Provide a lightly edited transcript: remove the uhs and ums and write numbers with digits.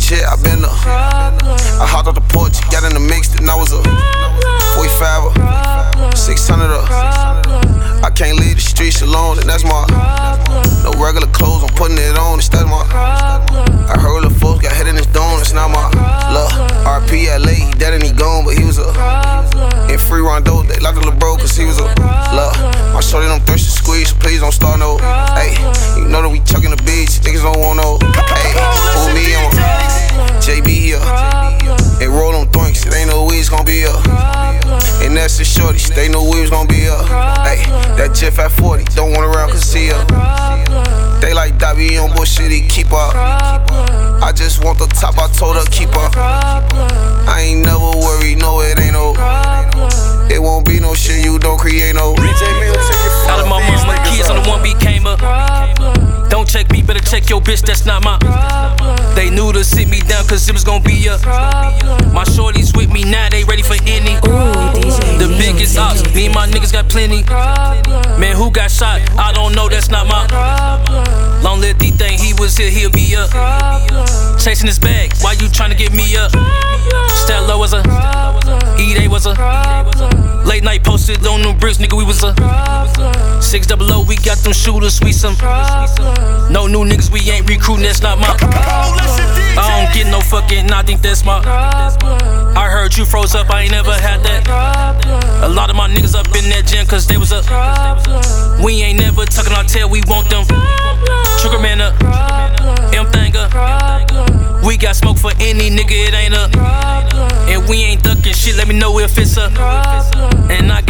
jet, I been up. I hopped off the porch, got in the mix, then I was a 45 or 600 up. I can't leave the streets alone, and that's my no regular clothes, I'm putting it on, that's my I heard the folks got hit in his dome, it's not my love. RP LA, he dead and he gone, but he was a in free Rondo, they locked the bro, cause he was a love. My shorty don't thirsty squeeze, please don't start no. Hey, you know that we chucking the beach, niggas don't want no. Hey, who me, I'm a JB here. And roll on thrinks, it ain't no weeds gon' be up. And that's the shorty, they know we was gon' be up. Hey, that Jeff at 40, don't want around cause see her. They like Dobby on bullshit, he keep up. I just want the top, I told her keep up. I ain't never worried, no it ain't no. It won't be no shit you don't create no. Out of my mama kids, I'm the one became a. Don't check me, better check your bitch, that's not my. They knew to sit me down cause it was gon' be a. My shorties with me now, they ready for any. The biggest ops, me and my niggas got plenty. Man, who got shot? I don't know, that's not my. Long live D-Thing, he was here, he'll be up. Chasing his bag, why you tryna get me up? Stella was a, E-Day was a. Late night posted on them bricks, nigga, we was a 600, we got them shooters, we some. No new niggas, we ain't recruiting, that's not my. I don't get no fucking, I think that's my. I heard you froze up, I ain't never had that. A lot of my niggas up in that gym, cause they was up. We ain't never tucking our tail, we want them. Trigger man up, M-Thing up. We got smoke for any nigga, it ain't up. And we ain't ducking shit, let me know if it's up. And I